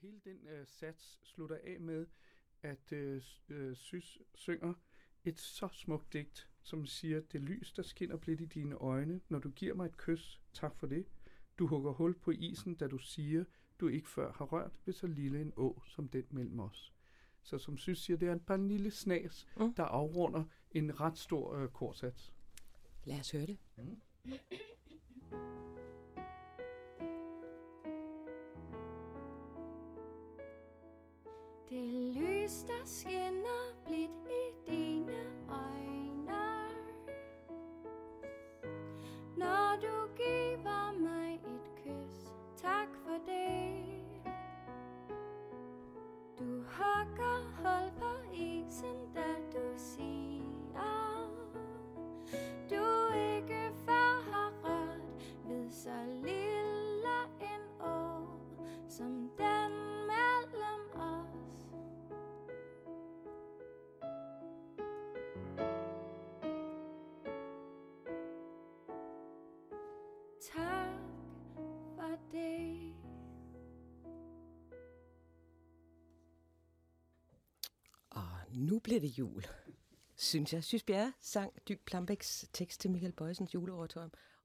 hele den sats slutter af med, at Sys synger et så smukt digt, som siger, det lys, der skinner blidt i dine øjne, når du giver mig et kys, tak for det. Du hugger hul på isen, da du siger, du ikke før har rørt ved så lille en å, som den mellem os. Så som Sys siger, det er bare en lille snas, der afrunder en ret stor korsats. Lad os høre det. Det lys, der skinner blidt i dine øjne, når du giver mig et kys, tak for det. Du hugger hul på isen, da du siger, du ikke før har rørt ved så lille en å, som den mellem os. Tak for det. Og nu blev det jul, synes jeg. Sys Bjerre sang Dy Plambæks tekst til Michael Bojsens juleoratorium.